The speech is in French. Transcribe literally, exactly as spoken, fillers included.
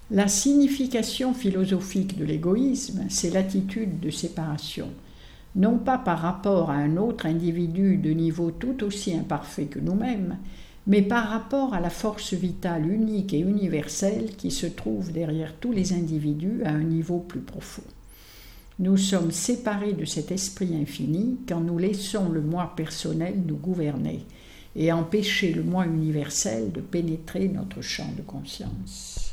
La signification philosophique de l'égoïsme, c'est l'attitude de séparation, non pas par rapport à un autre individu de niveau tout aussi imparfait que nous-mêmes, mais par rapport à la force vitale unique et universelle qui se trouve derrière tous les individus à un niveau plus profond. Nous sommes séparés de cet esprit infini quand nous laissons le moi personnel nous gouverner et empêcher le moi universel de pénétrer notre champ de conscience.